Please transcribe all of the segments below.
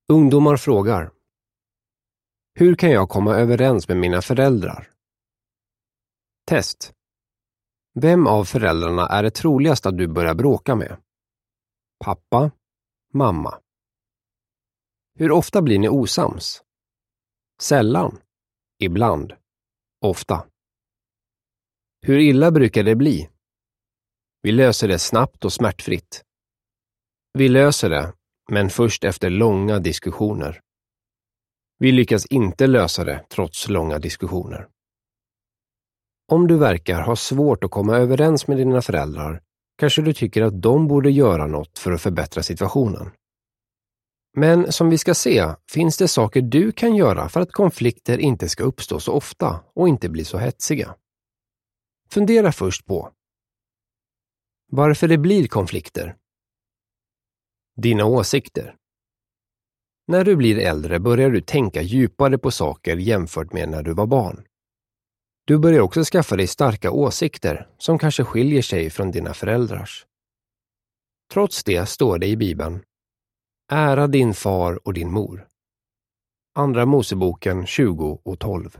Ungdomar frågar: hur kan jag komma överens med mina föräldrar? Test. Vem av föräldrarna är det troligast att du börjar bråka med? Pappa, mamma. Hur ofta blir ni osams? Sällan, ibland, ofta. Hur illa brukar det bli? Vi löser det snabbt och smärtfritt. Vi löser det, men först efter långa diskussioner. Vi lyckas inte lösa det trots långa diskussioner. Om du verkar ha svårt att komma överens med dina föräldrar, kanske du tycker att de borde göra något för att förbättra situationen. Men som vi ska se, finns det saker du kan göra för att konflikter inte ska uppstå så ofta och inte bli så hetsiga. Fundera först på varför det blir konflikter. Dina åsikter. När du blir äldre börjar du tänka djupare på saker jämfört med när du var barn. Du börjar också skaffa dig starka åsikter som kanske skiljer sig från dina föräldrars. Trots det står det i Bibeln: ära din far och din mor. Andra Moseboken 20:12.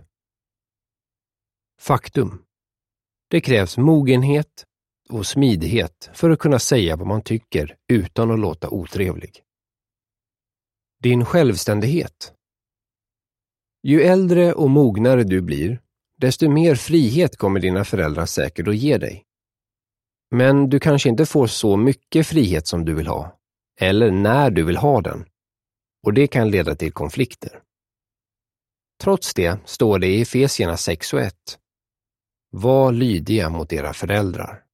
Faktum. Det krävs mogenhet och smidighet för att kunna säga vad man tycker utan att låta otrevlig. Din självständighet. Ju äldre och mognare du blir, desto mer frihet kommer dina föräldrar säkert att ge dig. Men du kanske inte får så mycket frihet som du vill ha, eller när du vill ha den, och det kan leda till konflikter. Trots det står det i Efesierna 6:1: var lydiga mot era föräldrar.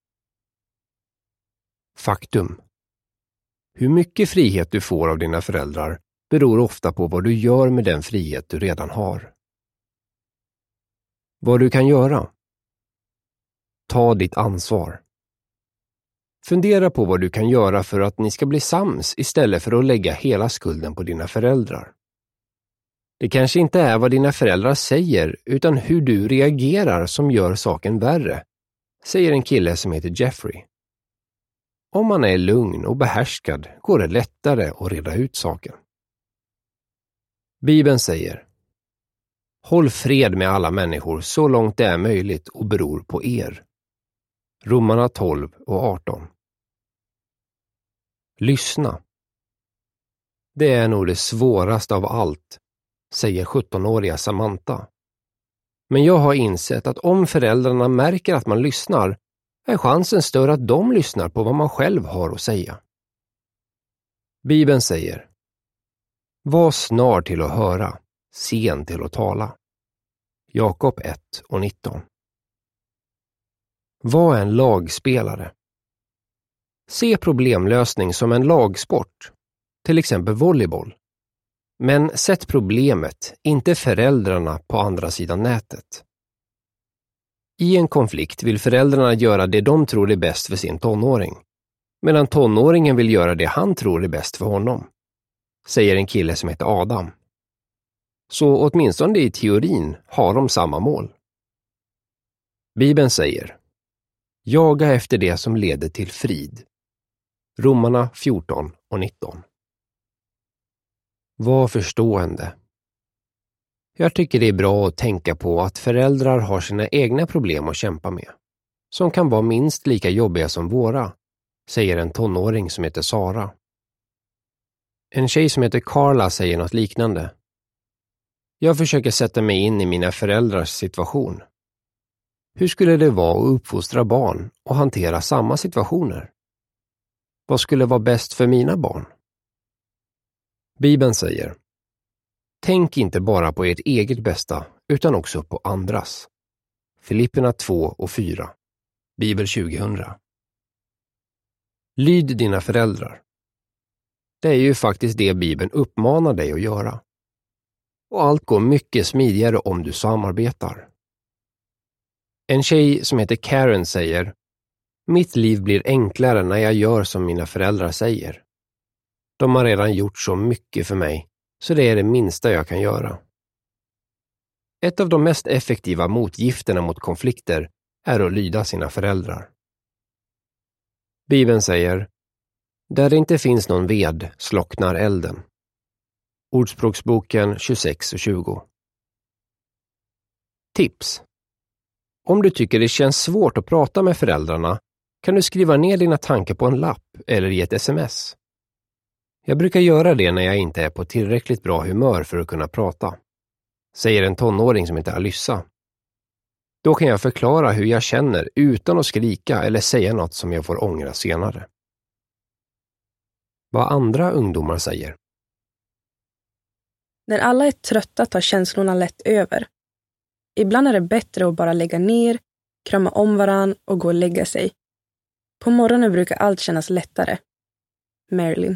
Faktum. Hur mycket frihet du får av dina föräldrar beror ofta på vad du gör med den frihet du redan har. Vad du kan göra. Ta ditt ansvar. Fundera på vad du kan göra för att ni ska bli sams istället för att lägga hela skulden på dina föräldrar. Det kanske inte är vad dina föräldrar säger utan hur du reagerar som gör saken värre, säger en kille som heter Jeffrey. Om man är lugn och behärskad går det lättare att reda ut saken. Bibeln säger: håll fred med alla människor så långt det är möjligt och beror på er. Romarna 12:18. Lyssna. Det är nog det svåraste av allt, säger 17-åriga Samantha. Men jag har insett att om föräldrarna märker att man lyssnar, är chansen större att de lyssnar på vad man själv har att säga. Bibeln säger: var snar till att höra, sen till att tala. Jakob 1:19. Var en lagspelare. Se problemlösning som en lagsport, till exempel volleyboll. Men sätt problemet, inte föräldrarna, på andra sidan nätet. I en konflikt vill föräldrarna göra det de tror är bäst för sin tonåring, medan tonåringen vill göra det han tror är bäst för honom, säger en kille som heter Adam. Så åtminstone i teorin har de samma mål. Bibeln säger: jaga efter det som leder till frid. Romarna 14:19. Var förstående. Jag tycker det är bra att tänka på att föräldrar har sina egna problem att kämpa med, som kan vara minst lika jobbiga som våra, säger en tonåring som heter Sara. En tjej som heter Carla säger något liknande. Jag försöker sätta mig in i mina föräldrars situation. Hur skulle det vara att uppfostra barn och hantera samma situationer? Vad skulle vara bäst för mina barn? Bibeln säger: tänk inte bara på ert eget bästa utan också på andras. Filipperna 2:4. Bibel 2000. Lyd dina föräldrar. Det är ju faktiskt det Bibeln uppmanar dig att göra. Och allt går mycket smidigare om du samarbetar. En tjej som heter Karen säger: mitt liv blir enklare när jag gör som mina föräldrar säger. De har redan gjort så mycket för mig, så det är det minsta jag kan göra. Ett av de mest effektiva motgifterna mot konflikter är att lyda sina föräldrar. Bibeln säger: där det inte finns någon ved slocknar elden. Ordspråksboken 26 och 20. Tips. Om du tycker det känns svårt att prata med föräldrarna kan du skriva ner dina tankar på en lapp eller i ett sms. Jag brukar göra det när jag inte är på tillräckligt bra humör för att kunna prata, säger en tonåring som heter Alyssa. Då kan jag förklara hur jag känner utan att skrika eller säga något som jag får ångra senare. Vad andra ungdomar säger. När alla är trötta tar känslorna lätt över. Ibland är det bättre att bara lägga ner, krama om varann och gå och lägga sig. På morgonen brukar allt kännas lättare. Marilyn.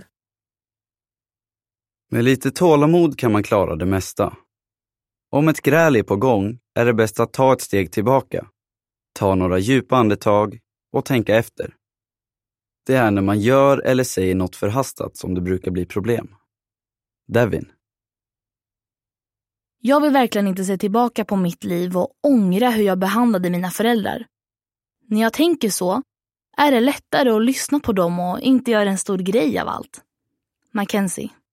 Med lite tålamod kan man klara det mesta. Om ett gräl är på gång är det bäst att ta ett steg tillbaka. Ta några djupa andetag och tänka efter. Det är när man gör eller säger något förhastat som det brukar bli problem. Devin. Jag vill verkligen inte se tillbaka på mitt liv och ångra hur jag behandlade mina föräldrar. När jag tänker så är det lättare att lyssna på dem och inte göra en stor grej av allt. Mackenzie.